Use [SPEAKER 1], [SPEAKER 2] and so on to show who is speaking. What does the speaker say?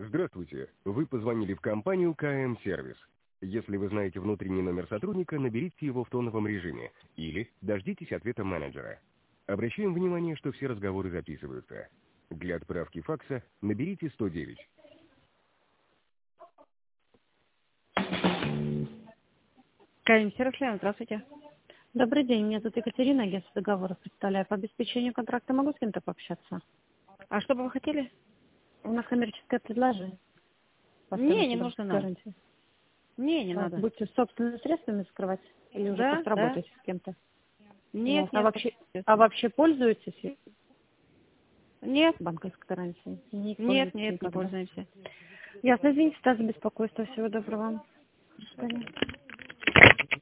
[SPEAKER 1] Здравствуйте. Вы позвонили в компанию КМ Сервис. Если вы знаете внутренний номер сотрудника, наберите его в тоновом режиме или дождитесь ответа менеджера. Обращаем внимание, что все разговоры записываются. Для отправки факса наберите 109.
[SPEAKER 2] КМ Сервис, Лена, здравствуйте.
[SPEAKER 3] Добрый день, меня зовут Екатерина, агентство договоров представляю. По обеспечению контракта могу с кем-то пообщаться?
[SPEAKER 2] А что бы вы хотели?
[SPEAKER 3] У нас коммерческое предложение.
[SPEAKER 2] Не нужно нам.
[SPEAKER 3] Гарантии.
[SPEAKER 2] Не надо.
[SPEAKER 3] Будете собственными средствами скрывать? Или уже
[SPEAKER 2] Да,
[SPEAKER 3] просто работаете с кем-то?
[SPEAKER 2] Нет,
[SPEAKER 3] А вообще пользуетесь
[SPEAKER 2] нет,
[SPEAKER 3] банковской гарантией?
[SPEAKER 2] не
[SPEAKER 3] никогда.
[SPEAKER 2] пользуемся.
[SPEAKER 3] Ясно, извините за беспокойство. Всего доброго вам. До свидания.